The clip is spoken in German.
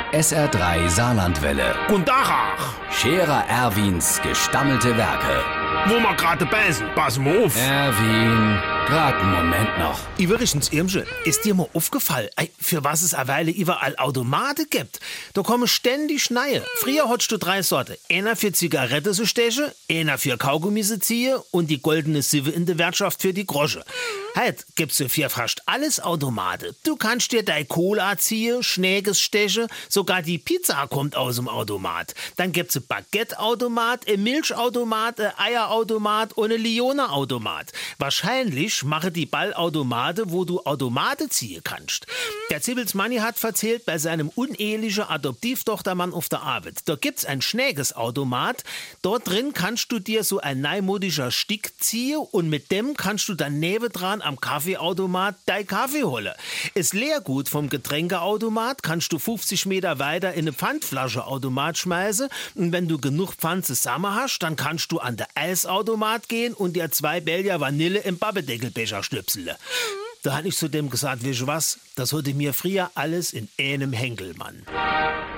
SR3 Saarlandwelle. Guten Tag. Scherer Erwins gestammelte Werke. Wo wir gerade beißen, pass mal auf. Erwin, grad einen Moment noch. Übrigens, Irmsche, ist dir mal aufgefallen, für was es eine Weile überall Automaten gibt? Da kommen ständig neue. Früher hattest du 3 Sorten. Einer für Zigarette zu stechen, einer für Kaugummi zu ziehen und die goldene Sieve in der Wirtschaft für die Grosche. Heute gibt's für fast alles Automaten. Du kannst dir deine Cola ziehen, Schnäges stechen, sogar die Pizza kommt aus dem Automat. Dann gibt's ein Baguette-Automat, ein Milchautomat, ein Eierautomat und ein Lione-Automat. Wahrscheinlich machen die Ballautomate, wo du Automaten ziehen kannst. Der Zibbels Manni hat erzählt, bei seinem unehelichen Adoptivtochtermann auf der Arbeit. Da gibt's ein Schnäges-Automat. Dort drin kannst du dir so ein neumodischer Stick ziehen und mit dem kannst du dann nebendran am Kaffeeautomat dein Kaffee holen. Das Leergut vom Getränkeautomat kannst du 50 Meter weiter in eine Pfandflascheautomat schmeißen und wenn du genug Pfand zusammen hast, dann kannst du an den Eisautomat gehen und dir 2 Bälger Vanille im Babbedeckelbecher schnipseln. Da hatte ich zu dem gesagt, weißt du was, das hatte mir früher alles in einem Henkel, Mann.